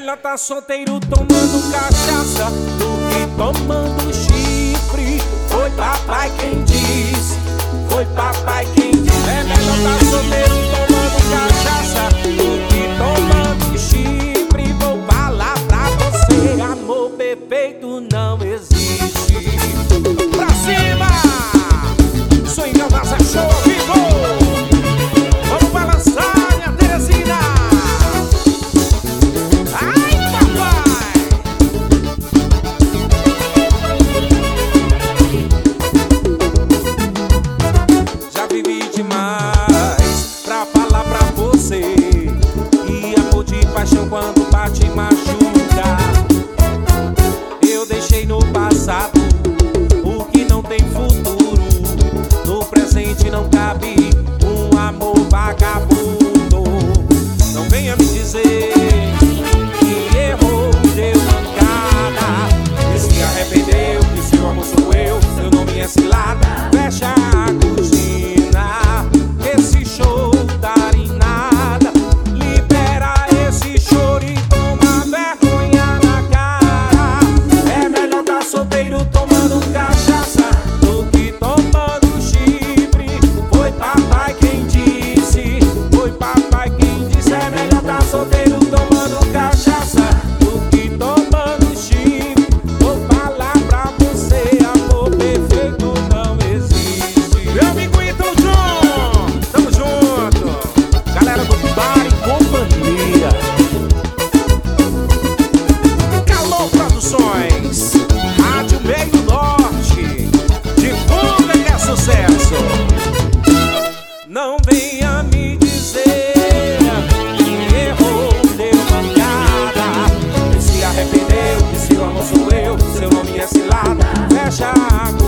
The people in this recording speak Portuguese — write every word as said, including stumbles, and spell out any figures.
melhor tá solteiro tomando cachaça do que tomando chifre. Foi papai quem disse, foi papai quem disse. É melhor tá solteiro tomando cachaça do que tomando chifre. Vou falar pra você, amor perfeito não existe. Pra cima! Swingão da Zé Show ao vivo! Vamos balançar, minha Teresina! Ai, papai! Já vivi demais pra falar pra você e amor de paixão quando bate e machuca. Eu deixei no passado o que não tem futuro. No presente não cabe um amor vagabundo. Não venha me dizer que errou, deu mancada, que se arrependeu, que seu amor sou eu, seu nome é cilada. Fecha a cortina, esse show dar em nada. Libera esse choro e toma vergonha na cara. É melhor tá solteiro tomando cachaça do que tomando chifre. Foi papai quem disse, foi papai quem disse. É melhor tá solteiro tomando cachaça do que tomando chifre. Vou falar pra você, amor perfeito não existe. Meu amigo Ítalo John, tamo junto. Galera do Bar e Companhia. Calor Produções, Rádio Meio Norte, divulga que é sucesso. Não venha me dizer que errou, deu mancada, que se arrependeu, que seu amor sou eu, seu nome é cilada. Fecha a